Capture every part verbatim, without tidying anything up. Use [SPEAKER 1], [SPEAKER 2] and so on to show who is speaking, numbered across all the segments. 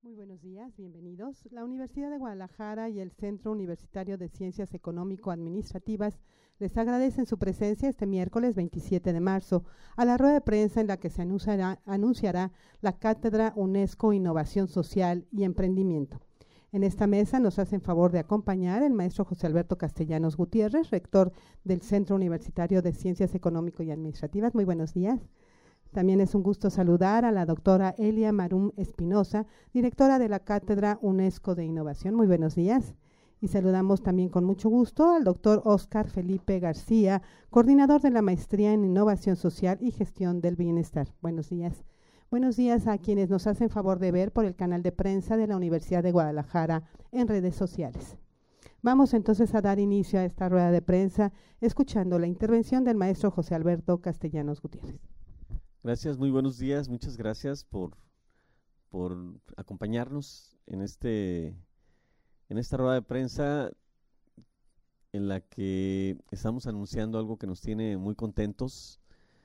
[SPEAKER 1] Muy buenos días, bienvenidos. La Universidad de Guadalajara y el Centro Universitario de Ciencias Económico-Administrativas les agradecen su presencia este miércoles veintisiete de marzo a la rueda de prensa en la que se anunciará, anunciará la Cátedra UNESCO Innovación Social y Emprendimiento. En esta mesa nos hacen favor de acompañar el maestro José Alberto Castellanos Gutiérrez, rector del Centro Universitario de Ciencias Económico y Administrativas. Muy buenos días. También es un gusto saludar a la doctora Elia Marum Espinosa, directora de la Cátedra UNESCO de Innovación. Muy buenos días. Y saludamos también con mucho gusto al doctor Óscar Felipe García, coordinador de la Maestría en Innovación Social y Gestión del Bienestar. Buenos días. Buenos días a quienes nos hacen favor de ver por el canal de prensa de la Universidad de Guadalajara en redes sociales. Vamos entonces a dar inicio a esta rueda de prensa escuchando la intervención del maestro José Alberto Castellanos Gutiérrez.
[SPEAKER 2] Gracias, muy buenos días, muchas gracias por, por acompañarnos en, este, en esta rueda de prensa en la que estamos anunciando algo que nos tiene muy contentos,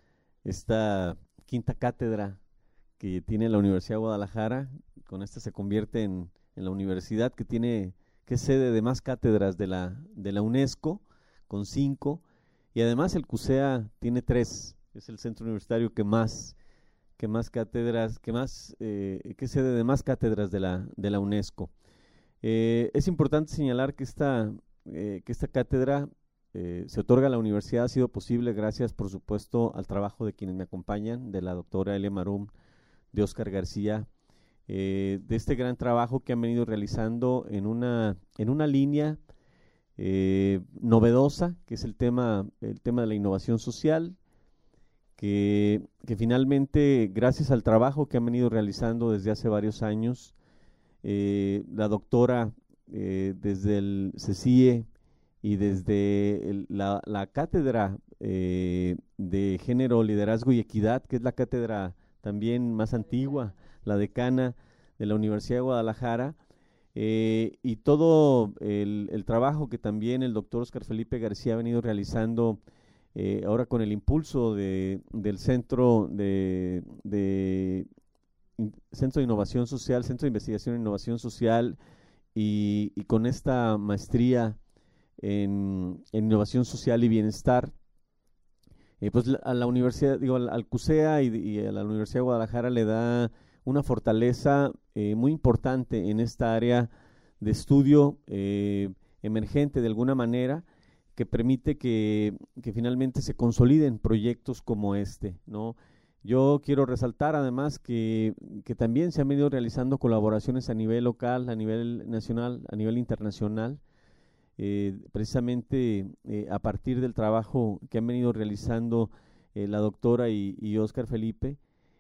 [SPEAKER 2] esta quinta cátedra que tiene la Universidad de Guadalajara. Con esta se convierte en, en la universidad que tiene, que es sede de más cátedras de la, de la UNESCO, con cinco, y además el CUSEA tiene tres. Es el centro universitario que más, que más cátedras, que más, eh, que sede de más cátedras de la, de la UNESCO. Eh, es importante señalar que esta, eh, que esta cátedra eh, se otorga a la universidad, ha sido posible gracias, por supuesto, al trabajo de quienes me acompañan, de la doctora Elia Marum, de Óscar García, eh, de este gran trabajo que han venido realizando en una, en una línea eh, novedosa, que es el tema, el tema de la innovación social. Que, que finalmente, gracias al trabajo que han venido realizando desde hace varios años, eh, la doctora eh, desde el CECIE y desde el, la, la cátedra eh, de Género, Liderazgo y Equidad, que es la cátedra también más antigua, la decana de la Universidad de Guadalajara, eh, y todo el, el trabajo que también el doctor Óscar Felipe García ha venido realizando. Eh, ahora con el impulso de, del Centro de, de in, Centro de Innovación Social, Centro de Investigación e Innovación Social, y, y con esta maestría en, en Innovación Social y Bienestar, eh, pues a la universidad, digo, al, al CUSEA y, y a la Universidad de Guadalajara le da una fortaleza eh, muy importante en esta área de estudio eh, emergente de alguna manera, que permite que, que finalmente se consoliden proyectos como este, ¿no? Yo quiero resaltar además que, que también se han venido realizando colaboraciones a nivel local, a nivel nacional, a nivel internacional, eh, precisamente eh, a partir del trabajo que han venido realizando eh, la doctora y, y Óscar Felipe,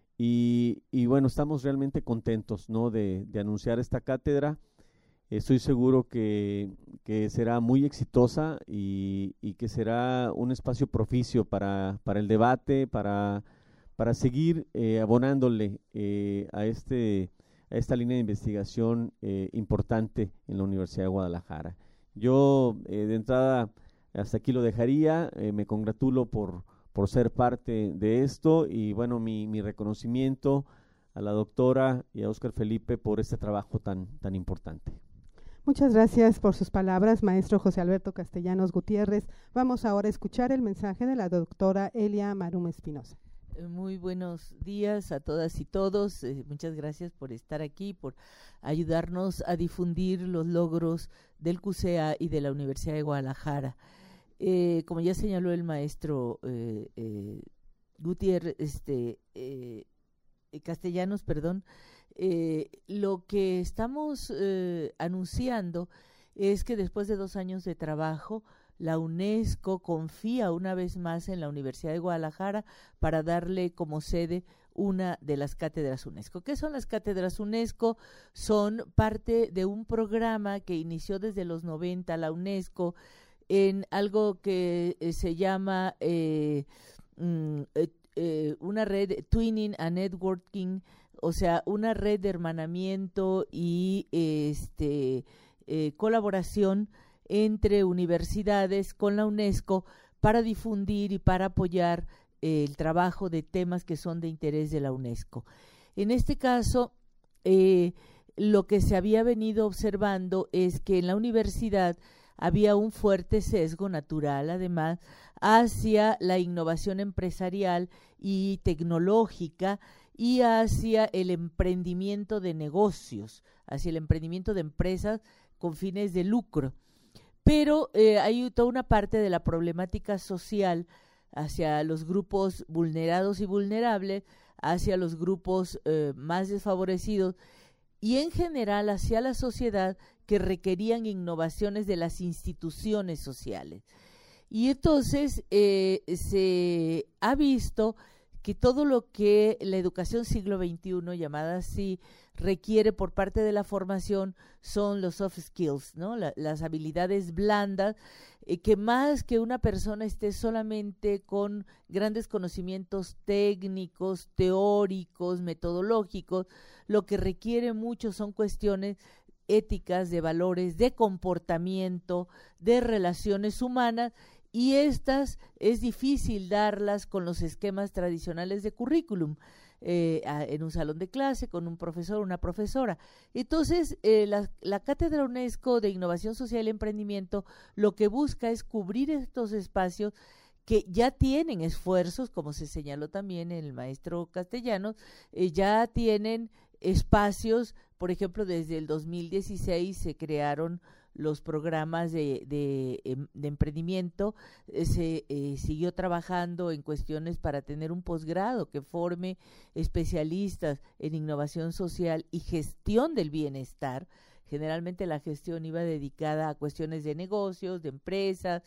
[SPEAKER 2] y, y bueno, estamos realmente contentos, ¿no?, de, de anunciar esta cátedra. Estoy seguro que, que será muy exitosa y, y que será un espacio propicio para, para el debate, para, para seguir eh, abonándole eh, a, este, a esta línea de investigación eh, importante en la Universidad de Guadalajara. Yo eh, de entrada hasta aquí lo dejaría, eh, me congratulo por, por ser parte de esto y bueno, mi, mi reconocimiento a la doctora y a Óscar Felipe por este trabajo tan, tan importante.
[SPEAKER 1] Muchas gracias por sus palabras, maestro José Alberto Castellanos Gutiérrez. Vamos ahora a escuchar el mensaje de la doctora Elia Marum Espinosa.
[SPEAKER 3] Muy buenos días a todas y todos. Eh, muchas gracias por estar aquí, por ayudarnos a difundir los logros del CUSEA y de la Universidad de Guadalajara. Eh, como ya señaló el maestro eh, eh, Gutiérrez, este, eh, Castellanos, perdón, Eh, lo que estamos eh, anunciando es que después de dos años de trabajo, la UNESCO confía una vez más en la Universidad de Guadalajara para darle como sede una de las cátedras UNESCO. ¿Qué son las cátedras UNESCO? Son parte de un programa que inició desde los noventa la UNESCO en algo que eh, se llama eh, mm, eh, eh, una red Twinning and Networking, o sea, una red de hermanamiento y este eh, colaboración entre universidades con la UNESCO para difundir y para apoyar eh, el trabajo de temas que son de interés de la UNESCO. En este caso, eh, lo que se había venido observando es que en la universidad había un fuerte sesgo natural, además, hacia la innovación empresarial y tecnológica y hacia el emprendimiento de negocios, hacia el emprendimiento de empresas con fines de lucro. Pero eh, hay toda una parte de la problemática social hacia los grupos vulnerados y vulnerables, hacia los grupos eh, más desfavorecidos y en general hacia la sociedad, que requerían innovaciones de las instituciones sociales. Y entonces eh, se ha visto que todo lo que la educación siglo veintiuno, llamada así, requiere por parte de la formación son los soft skills, ¿no? La, las habilidades blandas, eh, que más que una persona esté solamente con grandes conocimientos técnicos, teóricos, metodológicos, lo que requiere mucho son cuestiones éticas, de valores, de comportamiento, de relaciones humanas, y estas es difícil darlas con los esquemas tradicionales de currículum, eh, a, en un salón de clase, con un profesor o una profesora. Entonces, eh, la, la Cátedra UNESCO de Innovación Social y Emprendimiento lo que busca es cubrir estos espacios que ya tienen esfuerzos, como se señaló también el maestro Castellanos, eh, ya tienen espacios. Por ejemplo, desde el dos mil dieciséis se crearon los programas de, de, de emprendimiento, eh, se eh, siguió trabajando en cuestiones para tener un posgrado que forme especialistas en innovación social y gestión del bienestar. Generalmente la gestión iba dedicada a cuestiones de negocios, de empresas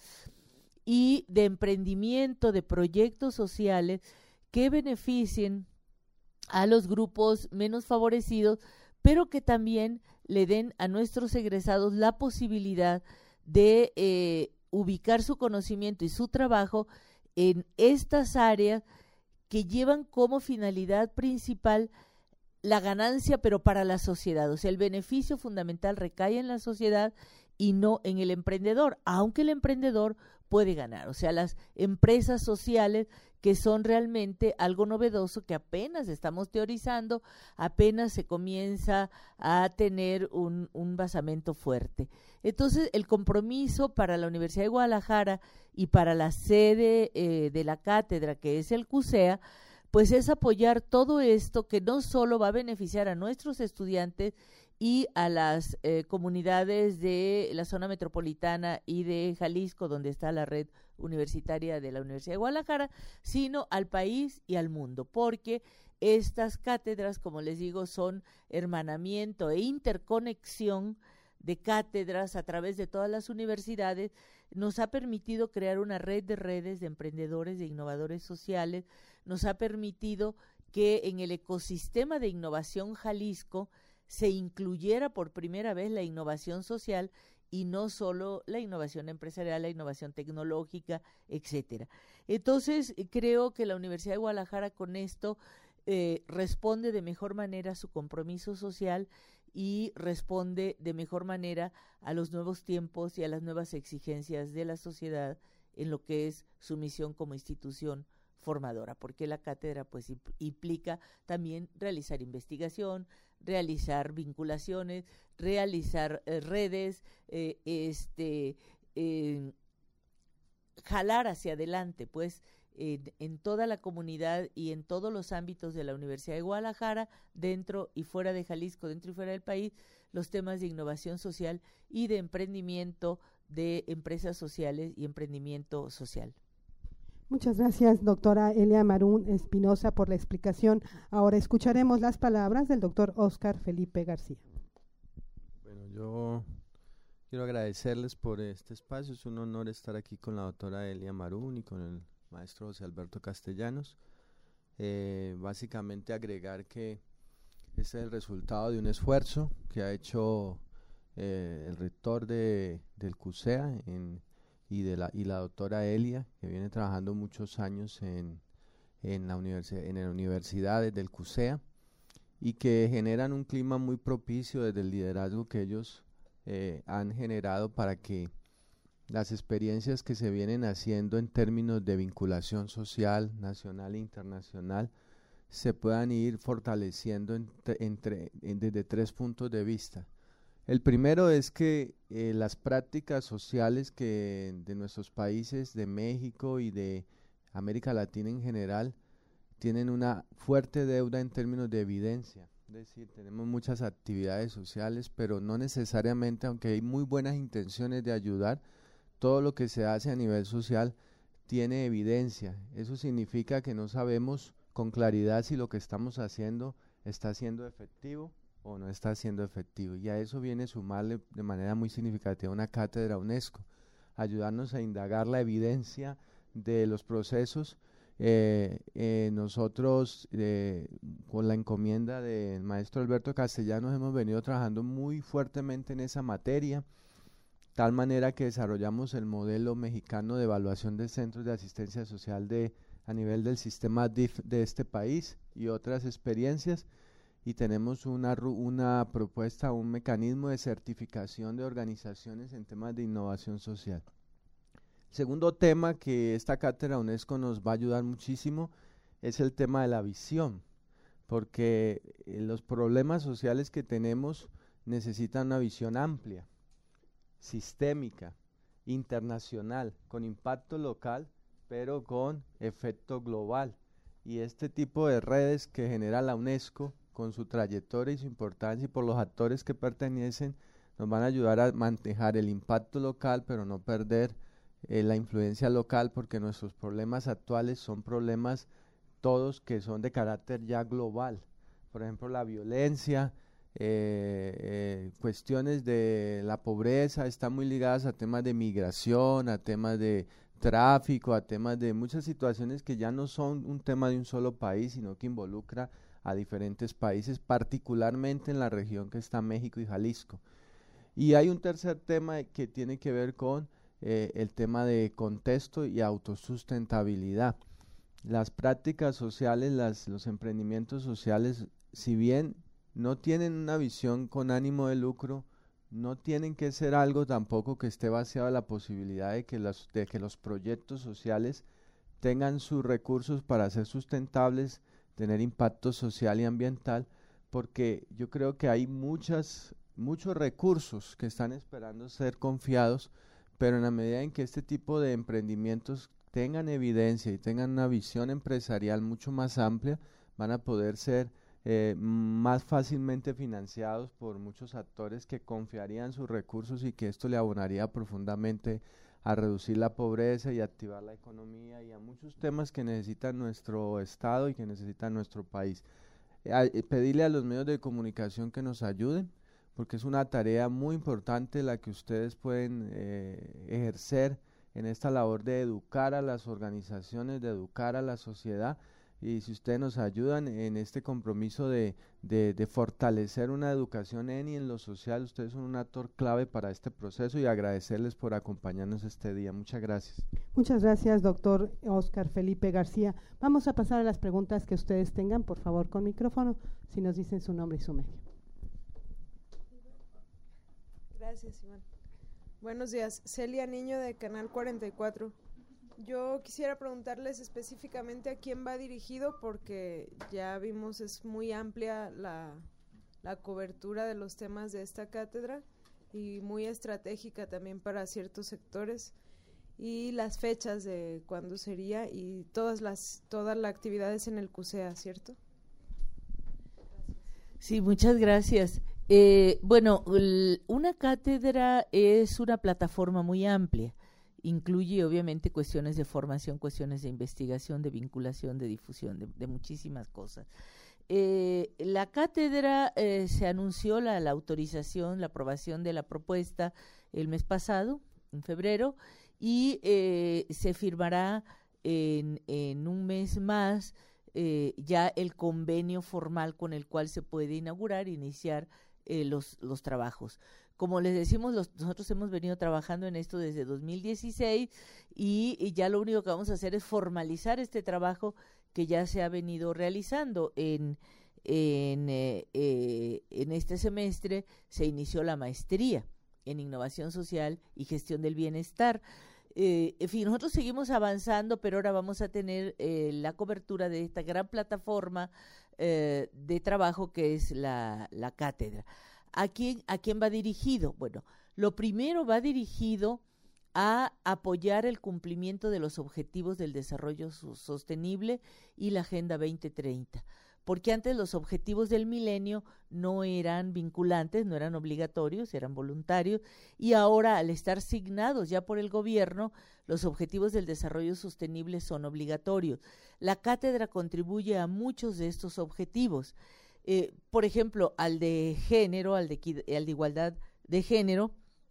[SPEAKER 3] y de emprendimiento, de proyectos sociales que beneficien a los grupos menos favorecidos, pero que también le den a nuestros egresados la posibilidad de eh, ubicar su conocimiento y su trabajo en estas áreas que llevan como finalidad principal la ganancia, pero para la sociedad. O sea, el beneficio fundamental recae en la sociedad y no en el emprendedor, aunque el emprendedor puede ganar. O sea, las empresas sociales, que son realmente algo novedoso que apenas estamos teorizando, apenas se comienza a tener un, un basamento fuerte. Entonces, el compromiso para la Universidad de Guadalajara y para la sede eh, de la cátedra, que es el CUSEA, pues es apoyar todo esto que no solo va a beneficiar a nuestros estudiantes y a las eh, comunidades de la zona metropolitana y de Jalisco, donde está la red universitaria de la Universidad de Guadalajara, sino al país y al mundo, porque estas cátedras, como les digo, son hermanamiento e interconexión de cátedras a través de todas las universidades. Nos ha permitido crear una red de redes de emprendedores, de innovadores sociales, nos ha permitido que en el ecosistema de innovación Jalisco se incluyera por primera vez la innovación social y no solo la innovación empresarial, la innovación tecnológica, etcétera. Entonces, creo que la Universidad de Guadalajara con esto eh, responde de mejor manera a su compromiso social y responde de mejor manera a los nuevos tiempos y a las nuevas exigencias de la sociedad en lo que es su misión como institución formadora, porque la cátedra pues implica también realizar investigación, realizar vinculaciones, realizar eh, redes, eh, este, eh, jalar hacia adelante, pues, eh, en toda la comunidad y en todos los ámbitos de la Universidad de Guadalajara, dentro y fuera de Jalisco, dentro y fuera del país, los temas de innovación social y de emprendimiento de empresas sociales y emprendimiento social.
[SPEAKER 1] Muchas gracias, doctora Elia Marún Espinosa, por la explicación. Ahora escucharemos las palabras del doctor Óscar Felipe García.
[SPEAKER 4] Bueno, yo quiero agradecerles por este espacio. Es un honor estar aquí con la doctora Elia Marún y con el maestro José Alberto Castellanos. Eh, básicamente agregar que este es el resultado de un esfuerzo que ha hecho eh, el rector de, del CUSEA en y de la y la doctora Elia, que viene trabajando muchos años en en la universidad en las universidades del CUSEA y que generan un clima muy propicio desde el liderazgo que ellos eh, han generado para que las experiencias que se vienen haciendo en términos de vinculación social nacional e internacional se puedan ir fortaleciendo entre, entre, en, desde tres puntos de vista. El primero es que eh, las prácticas sociales que de nuestros países, de México y de América Latina en general, tienen una fuerte deuda en términos de evidencia. Es decir, tenemos muchas actividades sociales, pero no necesariamente, aunque hay muy buenas intenciones de ayudar, todo lo que se hace a nivel social tiene evidencia. Eso significa que no sabemos con claridad si lo que estamos haciendo está siendo efectivo o no está siendo efectivo. Y a eso viene sumarle de manera muy significativa una cátedra UNESCO, ayudarnos a indagar la evidencia de los procesos. Eh, eh, nosotros, eh, con la encomienda del maestro Alberto Castellanos, hemos venido trabajando muy fuertemente en esa materia, tal manera que desarrollamos el modelo mexicano de evaluación de centros de asistencia social de, a nivel del sistema D I F de este país y otras experiencias, y tenemos una, una propuesta, un mecanismo de certificación de organizaciones en temas de innovación social. Segundo tema que esta cátedra UNESCO nos va a ayudar muchísimo es el tema de la visión, porque eh, los problemas sociales que tenemos necesitan una visión amplia, sistémica, internacional, con impacto local, pero con efecto global. Y este tipo de redes que genera la UNESCO, con su trayectoria y su importancia y por los actores que pertenecen, nos van a ayudar a manejar el impacto local, pero no perder eh, la influencia local, porque nuestros problemas actuales son problemas todos que son de carácter ya global. Por ejemplo, la violencia, eh, eh, cuestiones de la pobreza están muy ligadas a temas de migración, a temas de tráfico, a temas de muchas situaciones que ya no son un tema de un solo país, sino que involucra a diferentes países, particularmente en la región que está México y Jalisco. Y hay un tercer tema que tiene que ver con eh, el tema de contexto y autosustentabilidad. Las prácticas sociales, las, los emprendimientos sociales, si bien no tienen una visión con ánimo de lucro, no tienen que ser algo tampoco que esté basado en la posibilidad de que, las, de que los proyectos sociales tengan sus recursos para ser sustentables, tener impacto social y ambiental, porque yo creo que hay muchas, muchos recursos que están esperando ser confiados, pero en la medida en que este tipo de emprendimientos tengan evidencia y tengan una visión empresarial mucho más amplia, van a poder ser eh, más fácilmente financiados por muchos actores que confiarían sus recursos, y que esto le abonaría profundamente a reducir la pobreza y activar la economía y a muchos temas que necesita nuestro Estado y que necesita nuestro país. Eh, a, eh, pedirle a los medios de comunicación que nos ayuden, porque es una tarea muy importante la que ustedes pueden eh, ejercer en esta labor de educar a las organizaciones, de educar a la sociedad. Y si ustedes nos ayudan en este compromiso de, de, de fortalecer una educación en y en lo social, ustedes son un actor clave para este proceso, y agradecerles por acompañarnos este día. Muchas gracias.
[SPEAKER 1] Muchas gracias, doctor Óscar Felipe García. Vamos a pasar a las preguntas que ustedes tengan, por favor, con micrófono, si nos dicen su nombre y su medio.
[SPEAKER 5] Gracias, Iván. Buenos días, Celia Niño de Canal cuarenta y cuatro. Yo quisiera preguntarles específicamente a quién va dirigido, porque ya vimos es muy amplia la, la cobertura de los temas de esta cátedra y muy estratégica también para ciertos sectores, y las fechas de cuándo sería y todas las todas las actividades en el CUSEA, ¿cierto?
[SPEAKER 3] Sí, muchas gracias. Eh, bueno, el, una cátedra es una plataforma muy amplia. Incluye obviamente cuestiones de formación, cuestiones de investigación, de vinculación, de difusión, de, de muchísimas cosas. Eh, la cátedra eh, se anunció la, la autorización, la aprobación de la propuesta el mes pasado, en febrero, y eh, se firmará en, en un mes más eh, ya el convenio formal con el cual se puede inaugurar e iniciar eh, los, los trabajos. Como les decimos, los, nosotros hemos venido trabajando en esto desde dos mil dieciséis y, y ya lo único que vamos a hacer es formalizar este trabajo que ya se ha venido realizando. En, en, eh, eh, en este semestre se inició la maestría en Innovación Social y Gestión del Bienestar. Eh, en fin, nosotros seguimos avanzando, pero ahora vamos a tener eh, la cobertura de esta gran plataforma eh, de trabajo que es la, la cátedra. ¿A quién, ¿A quién va dirigido? Bueno, lo primero va dirigido a apoyar el cumplimiento de los objetivos del desarrollo sostenible y la Agenda veinte treinta, porque antes los objetivos del milenio no eran vinculantes, no eran obligatorios, eran voluntarios, y ahora al estar signados ya por el gobierno, los objetivos del desarrollo sostenible son obligatorios. La cátedra contribuye a muchos de estos objetivos, eh, por ejemplo, al de género, al de, al de igualdad de género,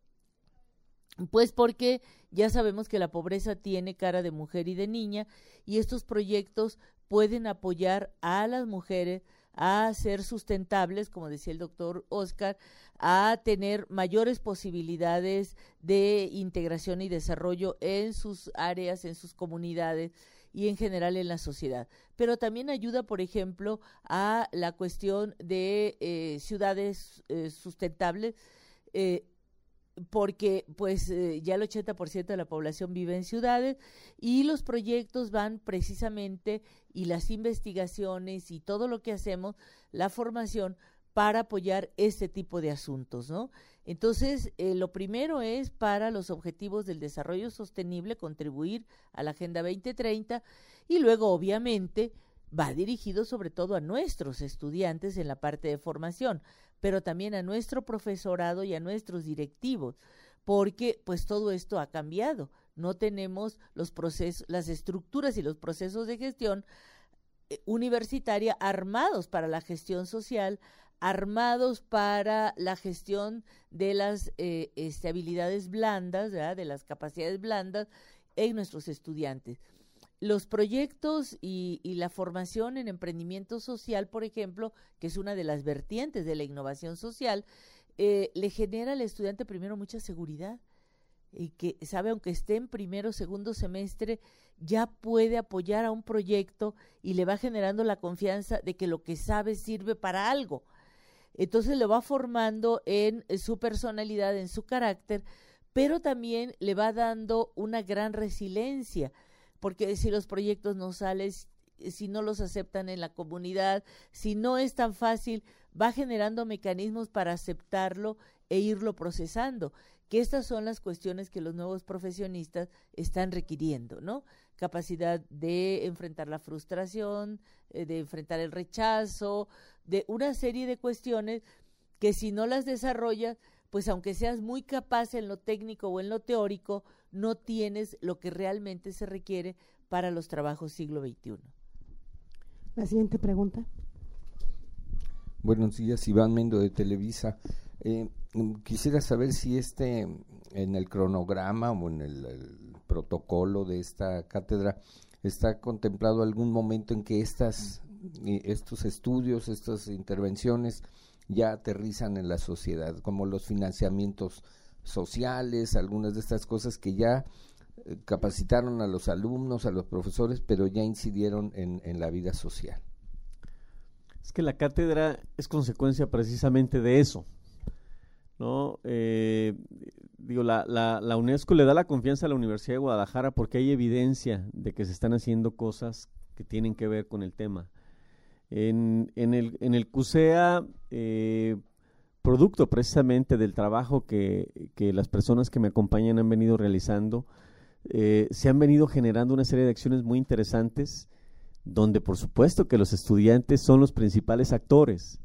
[SPEAKER 3] pues porque ya sabemos que la pobreza tiene cara de mujer y de niña, y estos proyectos pueden apoyar a las mujeres a ser sustentables, como decía el doctor Oscar, a tener mayores posibilidades de integración y desarrollo en sus áreas, en sus comunidades y en general en la sociedad. Pero también ayuda, por ejemplo, a la cuestión de eh, ciudades eh, sustentables, eh, porque pues eh, ya el ochenta por ciento de la población vive en ciudades, y los proyectos van precisamente, y las investigaciones y todo lo que hacemos, la formación, para apoyar este tipo de asuntos, ¿no? Entonces, eh, lo primero es para los objetivos del desarrollo sostenible, contribuir a la Agenda veinte treinta, y luego obviamente va dirigido sobre todo a nuestros estudiantes en la parte de formación, pero también a nuestro profesorado y a nuestros directivos, porque pues todo esto ha cambiado. No tenemos los procesos, las estructuras y los procesos de gestión eh, universitaria armados para la gestión social, armados para la gestión de las eh, este, habilidades blandas, ¿verdad?, de las capacidades blandas en nuestros estudiantes. Los proyectos y, y la formación en emprendimiento social, por ejemplo, que es una de las vertientes de la innovación social, eh, le genera al estudiante primero mucha seguridad, y que sabe, aunque esté en primero o segundo semestre, ya puede apoyar a un proyecto y le va generando la confianza de que lo que sabe sirve para algo. Entonces lo va formando en su personalidad, en su carácter, pero también le va dando una gran resiliencia, porque si los proyectos no salen, si no los aceptan en la comunidad, si no es tan fácil, va generando mecanismos para aceptarlo e irlo procesando, que estas son las cuestiones que los nuevos profesionistas están requiriendo, ¿no? Capacidad de enfrentar la frustración, eh, de enfrentar el rechazo, de una serie de cuestiones que si no las desarrollas, pues aunque seas muy capaz en lo técnico o en lo teórico, no tienes lo que realmente se requiere para los trabajos siglo veintiuno.
[SPEAKER 1] La siguiente pregunta.
[SPEAKER 6] Buenos días, Iván Mendo de Televisa. Eh, quisiera saber si este, en el cronograma o en el, el protocolo de esta cátedra, está contemplado algún momento en que estas, estos estudios, estas intervenciones ya aterrizan en la sociedad, como los financiamientos sociales, algunas de estas cosas que ya eh, capacitaron a los alumnos, a los profesores, pero ya incidieron en, en la vida social.
[SPEAKER 2] Es que la cátedra es consecuencia precisamente de eso, ¿no? Eh, digo, la, la, la UNESCO le da la confianza a la Universidad de Guadalajara porque hay evidencia de que se están haciendo cosas que tienen que ver con el tema. En, en, el, en el CUSEA, eh, producto precisamente del trabajo que, que las personas que me acompañan han venido realizando, eh, se han venido generando una serie de acciones muy interesantes, donde por supuesto que los estudiantes son los principales actores.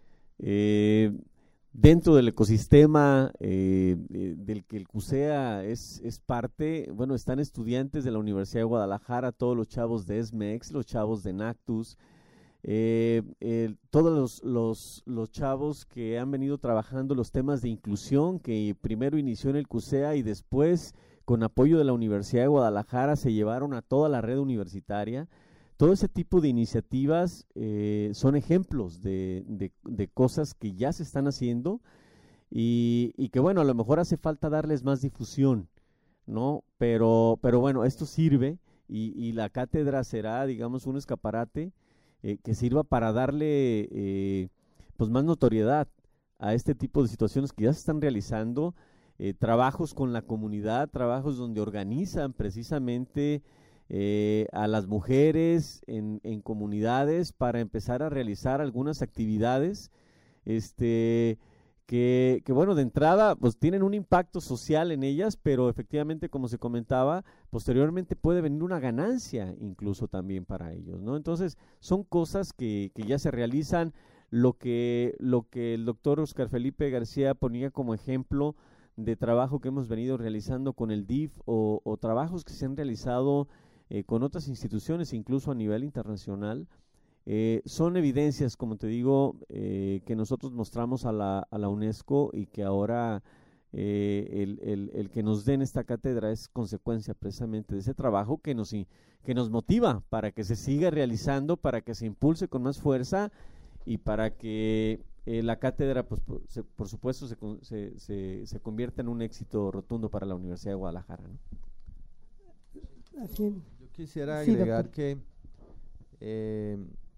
[SPEAKER 2] Eh, dentro del ecosistema eh, eh, del que el CUSEA es, es parte, bueno, están estudiantes de la Universidad de Guadalajara, todos los chavos de ESMEX, los chavos de NACTUS, eh, eh, todos los, los, los chavos que han venido trabajando los temas de inclusión, que primero inició en el CUSEA y después con apoyo de la Universidad de Guadalajara se llevaron a toda la red universitaria. Todo ese tipo de iniciativas eh, son ejemplos de, de, de cosas que ya se están haciendo y, y que bueno, a lo mejor hace falta darles más difusión, ¿no? Pero, pero bueno, esto sirve y, y la cátedra será, digamos, un escaparate eh, que sirva para darle eh, pues más notoriedad a este tipo de situaciones que ya se están realizando eh, trabajos con la comunidad, trabajos donde organizan precisamente eh, a las mujeres en, en comunidades para empezar a realizar algunas actividades este que, que bueno, de entrada pues tienen un impacto social en ellas, pero efectivamente, como se comentaba, posteriormente puede venir una ganancia incluso también para ellos, ¿no? Entonces son cosas que, que ya se realizan. Lo que, lo que el doctor Oscar Felipe García ponía como ejemplo de trabajo que hemos venido realizando con el D I F o, o trabajos que se han realizado eh, con otras instituciones, incluso a nivel internacional, eh, son evidencias, como te digo, eh, que nosotros mostramos a la, a la UNESCO y que ahora eh, el, el, el que nos den esta cátedra es consecuencia precisamente de ese trabajo que nos, que nos motiva para que se siga realizando, para que se impulse con más fuerza y para que eh, la cátedra, pues, por, se, por supuesto, se, se, se, se convierta en un éxito rotundo para la Universidad de Guadalajara, ¿no?
[SPEAKER 1] Así.
[SPEAKER 4] Yo quisiera
[SPEAKER 1] Sí,
[SPEAKER 4] agregar
[SPEAKER 1] doctor.
[SPEAKER 4] que eh,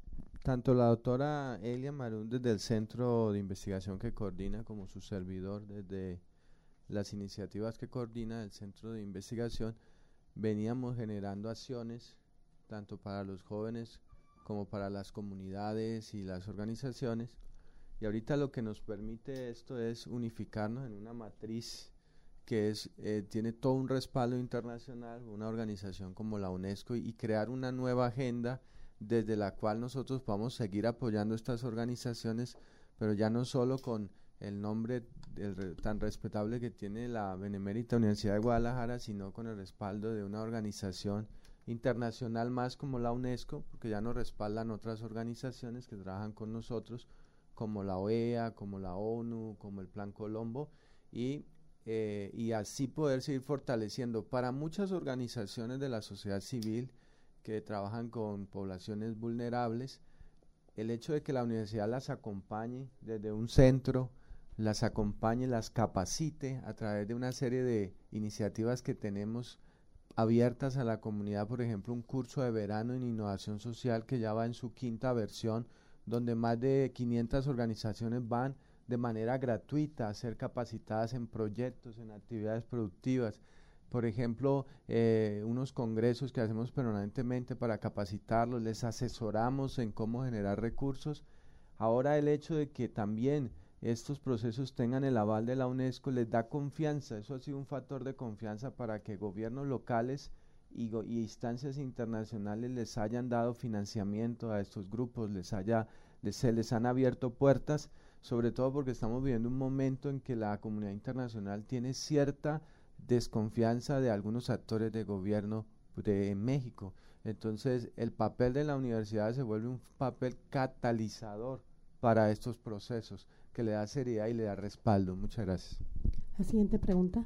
[SPEAKER 4] tanto la doctora Elia Marún desde el Centro de Investigación que coordina, como su servidor desde las iniciativas que coordina el Centro de Investigación, veníamos generando acciones tanto para los jóvenes como para las comunidades y las organizaciones, y ahorita lo que nos permite esto es unificarnos en una matriz que es eh, tiene todo un respaldo internacional, una organización como la UNESCO, y, y crear una nueva agenda desde la cual nosotros podamos seguir apoyando estas organizaciones, pero ya no solo con el nombre del, tan respetable que tiene la Benemérita Universidad de Guadalajara, sino con el respaldo de una organización internacional más como la UNESCO, porque ya nos respaldan otras organizaciones que trabajan con nosotros, como la O E A, como la ONU, como el Plan Colombo, y, eh, y así poder seguir fortaleciendo para muchas organizaciones de la sociedad civil que trabajan con poblaciones vulnerables, el hecho de que la universidad las acompañe desde un centro, las acompañe, las capacite a través de una serie de iniciativas que tenemos abiertas a la comunidad, por ejemplo, un curso de verano en innovación social que ya va en su quinta versión, donde más de quinientas organizaciones van de manera gratuita a ser capacitadas en proyectos, en actividades productivas. Por ejemplo, eh, unos congresos que hacemos permanentemente para capacitarlos, les asesoramos en cómo generar recursos. Ahora el hecho de que también estos procesos tengan el aval de la UNESCO les da confianza. Eso ha sido un factor de confianza para que gobiernos locales y, go y instancias internacionales les hayan dado financiamiento a estos grupos, les haya, les, se les han abierto puertas, sobre todo porque estamos viviendo un momento en que la comunidad internacional tiene cierta desconfianza de algunos actores de gobierno de México. Entonces el papel de la universidad se vuelve un papel catalizador para estos procesos, que le da seriedad y le da respaldo. Muchas gracias.
[SPEAKER 1] La siguiente pregunta.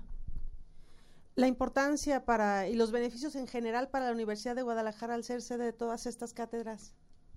[SPEAKER 7] La importancia para y los beneficios en general para la Universidad de Guadalajara al ser sede de todas estas cátedras.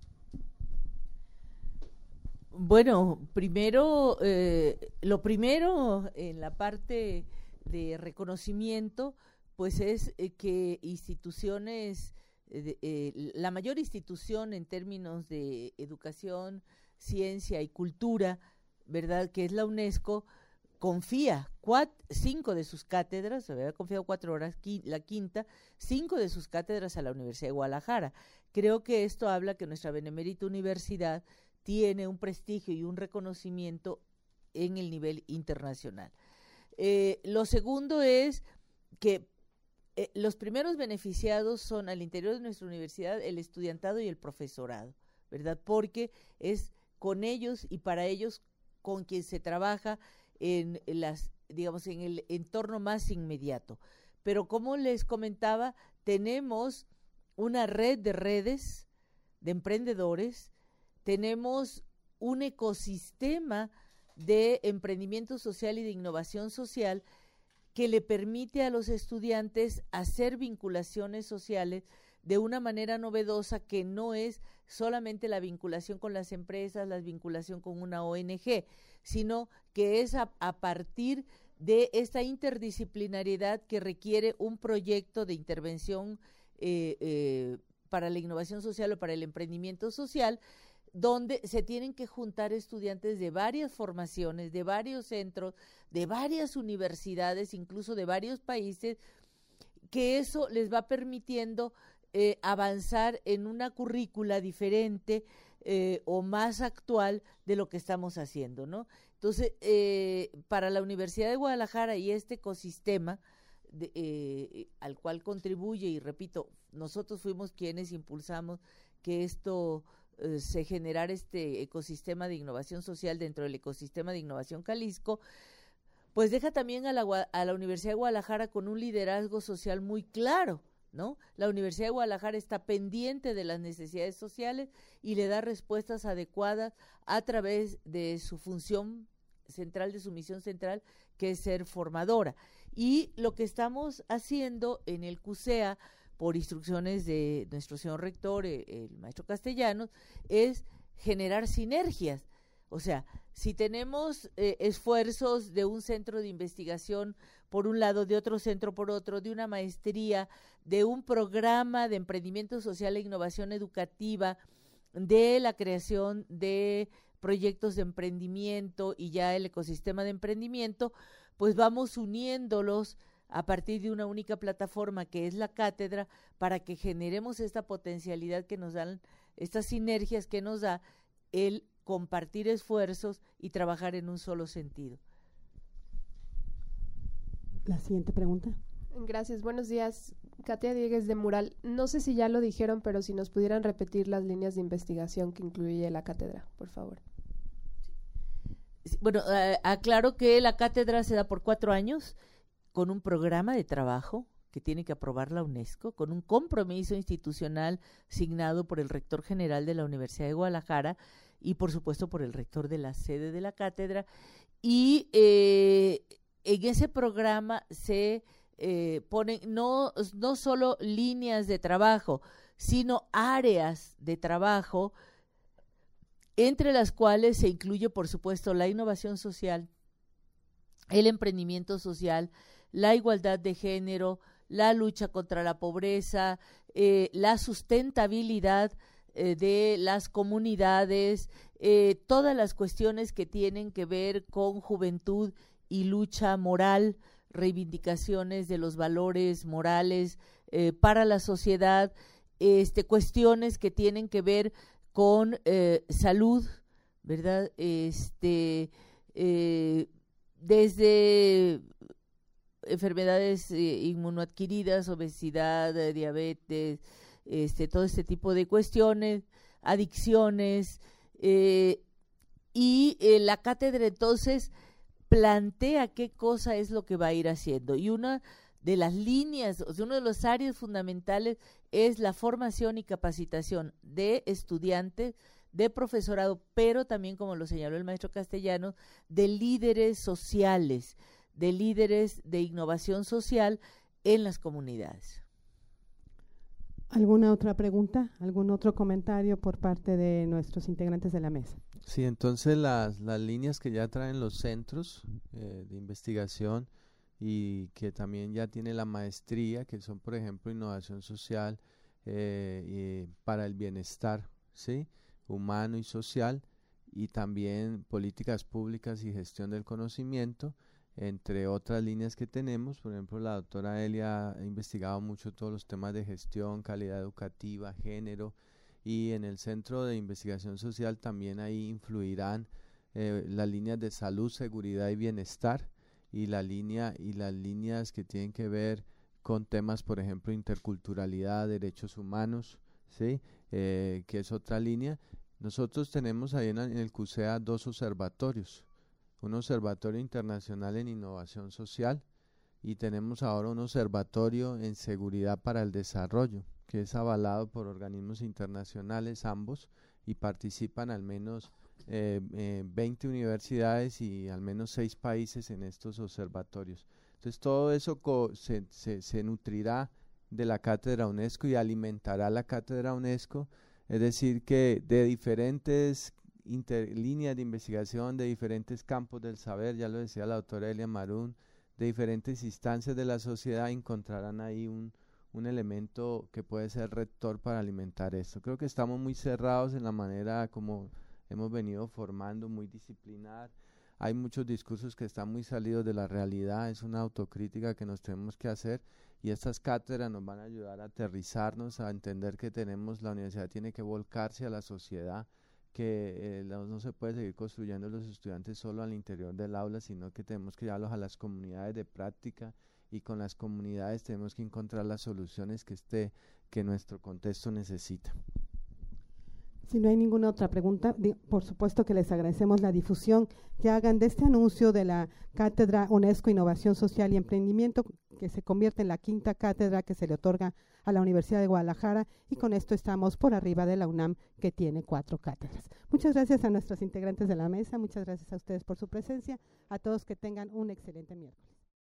[SPEAKER 3] Bueno, primero, eh, lo primero en la parte de reconocimiento, pues es eh, que instituciones, eh, de, eh, la mayor institución en términos de educación, ciencia y cultura, ¿verdad?, que es la UNESCO, confía cuatro, cinco de sus cátedras, se había confiado cuatro horas, qui, la quinta, cinco de sus cátedras a la Universidad de Guadalajara. Creo que esto habla que nuestra benemérita universidad tiene un prestigio y un reconocimiento en el nivel internacional. Eh, lo segundo es que eh, los primeros beneficiados son al interior de nuestra universidad el estudiantado y el profesorado, ¿verdad? Porque es con ellos y para ellos con quien se trabaja en las, digamos, en el entorno más inmediato. Pero como les comentaba, tenemos una red de redes de emprendedores, tenemos un ecosistema de emprendimiento social y de innovación social que le permite a los estudiantes hacer vinculaciones sociales de una manera novedosa, que no es solamente la vinculación con las empresas, la vinculación con una O N G, sino que es a, a partir de esta interdisciplinariedad que requiere un proyecto de intervención eh, eh, para la innovación social o para el emprendimiento social, donde se tienen que juntar estudiantes de varias formaciones, de varios centros, de varias universidades, incluso de varios países, que eso les va permitiendo eh, avanzar en una currícula diferente eh, o más actual de lo que estamos haciendo, ¿no? Entonces, eh, para la Universidad de Guadalajara y este ecosistema de, eh, al cual contribuye, y repito, nosotros fuimos quienes impulsamos que esto eh, se generara este ecosistema de innovación social dentro del ecosistema de innovación Jalisco, pues deja también a la, a la Universidad de Guadalajara con un liderazgo social muy claro, ¿no? La Universidad de Guadalajara está pendiente de las necesidades sociales y le da respuestas adecuadas a través de su función central, de su misión central, que es ser formadora. Y lo que estamos haciendo en el CUSEA, por instrucciones de nuestro señor rector, el maestro Castellanos, es generar sinergias. O sea, si tenemos eh, esfuerzos de un centro de investigación por un lado, de otro centro por otro, de una maestría, de un programa de emprendimiento social e innovación educativa, de la creación de proyectos de emprendimiento y ya el ecosistema de emprendimiento, pues vamos uniéndolos a partir de una única plataforma que es la cátedra, para que generemos esta potencialidad que nos dan, estas sinergias que nos da el compartir esfuerzos y trabajar en un solo sentido.
[SPEAKER 1] La siguiente pregunta.
[SPEAKER 8] Gracias, buenos días. Katia Diegues de Mural. No sé si ya lo dijeron, pero si nos pudieran repetir las líneas de investigación que incluye la cátedra, por favor.
[SPEAKER 3] Bueno, eh, aclaro que la cátedra se da por cuatro años con un programa de trabajo que tiene que aprobar la UNESCO, con un compromiso institucional signado por el rector general de la Universidad de Guadalajara y por supuesto por el rector de la sede de la cátedra, y eh, en ese programa se eh, ponen no, no solo líneas de trabajo, sino áreas de trabajo, entre las cuales se incluye por supuesto la innovación social, el emprendimiento social, la igualdad de género, la lucha contra la pobreza, eh, la sustentabilidad eh, de las comunidades, eh, todas las cuestiones que tienen que ver con juventud y lucha moral, reivindicaciones de los valores morales eh, para la sociedad, este, cuestiones que tienen que ver con eh, salud, ¿verdad? Este, eh, desde enfermedades eh, inmunoadquiridas, obesidad, eh, diabetes, este, todo este tipo de cuestiones, adicciones, eh, y eh, la cátedra entonces plantea qué cosa es lo que va a ir haciendo. Y una de las líneas, o sea, una de las áreas fundamentales es la formación y capacitación de estudiantes, de profesorado, pero también, como lo señaló el maestro Castellanos, de líderes sociales, de líderes de innovación social en las comunidades.
[SPEAKER 1] ¿Alguna otra pregunta? ¿Algún otro comentario por parte de nuestros integrantes de la mesa?
[SPEAKER 4] Sí, entonces las, las líneas que ya traen los centros eh, de investigación y que también ya tiene la maestría, que son por ejemplo innovación social eh, y para el bienestar, ¿sí?, humano y social, y también políticas públicas y gestión del conocimiento, entre otras líneas que tenemos. Por ejemplo, la doctora Elia ha investigado mucho todos los temas de gestión, calidad educativa, género, y en el Centro de Investigación Social también ahí influirán eh, las líneas de salud, seguridad y bienestar, y la línea y las líneas que tienen que ver con temas, por ejemplo, interculturalidad, derechos humanos, ¿sí?, eh, que es otra línea. Nosotros tenemos ahí en, en el CUSEA dos observatorios, un observatorio internacional en innovación social, y tenemos ahora un observatorio en seguridad para el desarrollo, que es avalado por organismos internacionales ambos, y participan al menos eh, eh, veinte universidades y al menos seis países en estos observatorios. Entonces todo eso co se, se, se nutrirá de la Cátedra UNESCO y alimentará la Cátedra UNESCO, es decir, que de diferentes Inter, líneas de investigación, de diferentes campos del saber, ya lo decía la doctora Elia Marún, de diferentes instancias de la sociedad, encontrarán ahí un, un elemento que puede ser rector para alimentar esto. Creo que estamos muy cerrados en la manera como hemos venido formando, muy disciplinar. Hay muchos discursos que están muy salidos de la realidad, es una autocrítica que nos tenemos que hacer, y estas cátedras nos van a ayudar a aterrizarnos, a entender que tenemos, la universidad tiene que volcarse a la sociedad, que eh, no, no se puede seguir construyendo los estudiantes solo al interior del aula, sino que tenemos que llevarlos a las comunidades de práctica, y con las comunidades tenemos que encontrar las soluciones que, este, que nuestro contexto necesita.
[SPEAKER 1] Si no hay ninguna otra pregunta, por supuesto que les agradecemos la difusión que hagan de este anuncio de la Cátedra UNESCO Innovación Social y Emprendimiento, que se convierte en la quinta cátedra que se le otorga a la Universidad de Guadalajara, y con esto estamos por arriba de la UNAM, que tiene cuatro cátedras. Muchas gracias a nuestros integrantes de la mesa, muchas gracias a ustedes por su presencia, a todos que tengan un excelente miércoles.